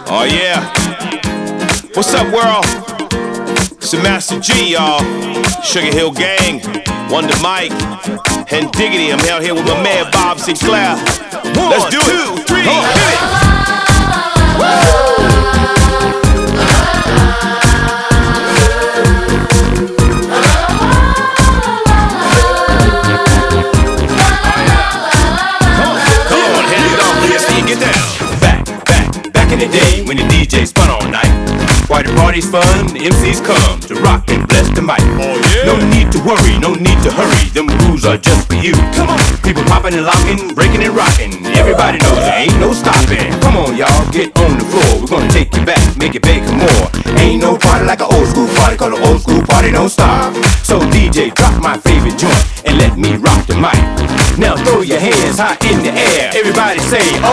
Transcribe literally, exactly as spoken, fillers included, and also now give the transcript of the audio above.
Oh yeah. What's up, world? It's the Master G, y'all. Sugar Hill Gang, Wonder Mike, and Diggity. I'm out here with my man Bob Sinclair. One, Let's do two, it. Three, oh, hit it. Come on, hand it off. Let's see you get down. Back, back, back in the day when the D J spun all night. Why the party's fun, the M Cs come to rock and bless the mic. Oh, yeah. No need to worry, no need to hurry, them rules are just for you. Come on, people popping and locking, breaking and rocking. Everybody knows there ain't no stopping. Come on, y'all, get on the floor. We're gonna take you back, make it big and more. Ain't no party like an old school party, cause an old school party don't stop. So D J, drop my favorite joint and let me rock the mic. Now throw your hands high in the air. Everybody say, oh